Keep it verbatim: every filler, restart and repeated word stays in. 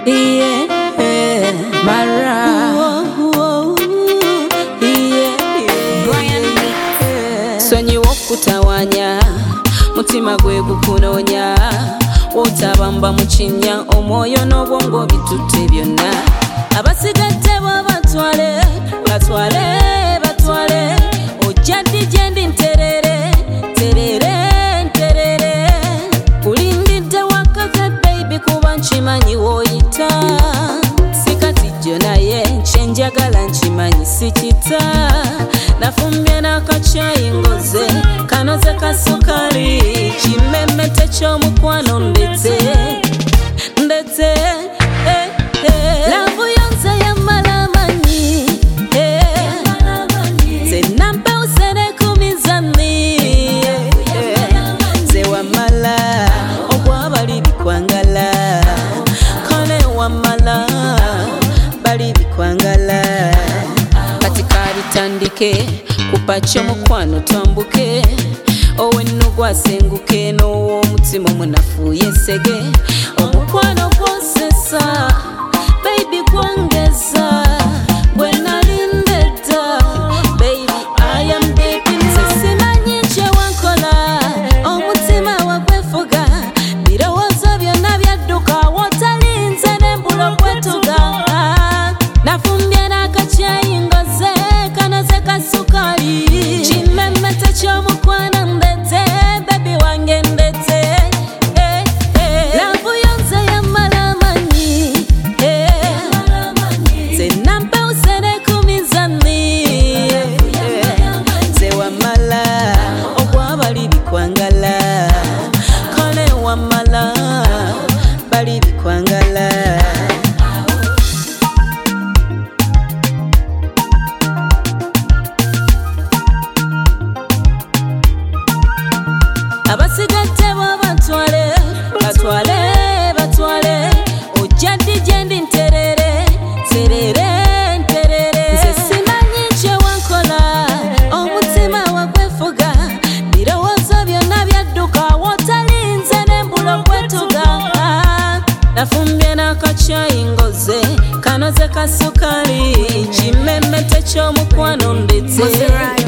yeah, yeah. Mara. Whoa, yeah, yeah. Brian Mix. Sonyiwa okutawanya, mutima gwe gukunonya, wotabamba mu kinnya, omwoyo n'obwongo bitutte byonna. Abasigadde bo batwale, batwale, batwale, ojja ddi gye ndi nterere, terere, nterere. Kulindidde wakaze baby kuba nkimanyi w'oyita, sikatijjo naye kye njagala nkimanyi sikita. Nafumbye n'akacaayi ngoze, kanoze ka sukali, kimmemmette ky'omukwano ndetse, ndetse, eh, eh. Laavu yonse yammala amanyi, eh. Nze nampewuse n'ekumizanni, eh. Nze wammala ogw'abali bikwangala, kale wammala bali bikwangala. Kati kabitandike kupa ky'omukwano twambuke, owennugu asenguke n'ow'omutima omunafu yesege. Omukwano gwosesa baby gwongeza, bwe nalinde dda baby I am baby. Nze simanyi kye wankola, omutima wagwefuga, birowoozo byonna byadduka, wotalinze n'embula okwetuga. Nafumbye n'akacaayi ngoze, kanoze ka sukali, kimmemmette ky'omukwano ndetse, baby wange ndetse, eh, eh. Laavu yonse yammala amanyi, eh. Nze nampewuse n'ekumizanni, eh. Nze wammala ogw'abali bikwangala, kale wammala bali bikwangala. Abasigadde bo batwale, batwale, batwale, ojja ddi gye ndi nterere, terere, nterere. Nze simanyi kye wankola, omutima wagwefuga, birowoozo byonna byadduka, wotalinze n'embula okwetuga. Nafumbye n'akacaayi ngoze, kanoze ka sukali, kimmemmette ky'omukwano ndetse.